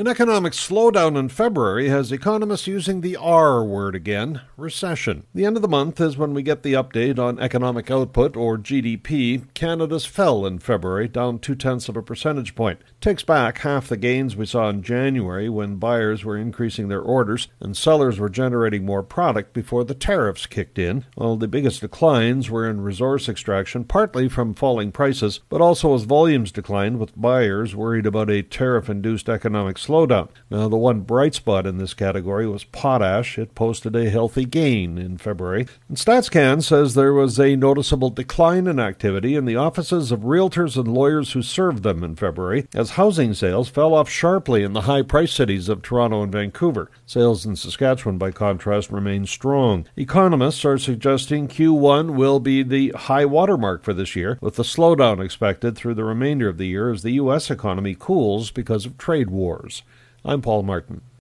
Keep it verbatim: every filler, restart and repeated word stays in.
An economic slowdown in February has economists using the R word again, recession. The end of the month is when we get the update on economic output, or G D P. Canada's fell in February, down two-tenths of a percentage point. Takes back half the gains we saw in January when buyers were increasing their orders and sellers were generating more product before the tariffs kicked in, while the biggest declines were in resource extraction, partly from falling prices, but also as volumes declined with buyers worried about a tariff-induced economic slowdown. Now, the one bright spot in this category was potash. It posted a healthy gain in February. And StatsCan says there was a noticeable decline in activity in the offices of realtors and lawyers who served them in February, as housing sales fell off sharply in the high-price cities of Toronto and Vancouver. Sales in Saskatchewan, by contrast, remain strong. Economists are suggesting Q one will be the high watermark for this year, with a slowdown expected through the remainder of the year as the U S economy cools because of trade wars. I'm Paul Martin.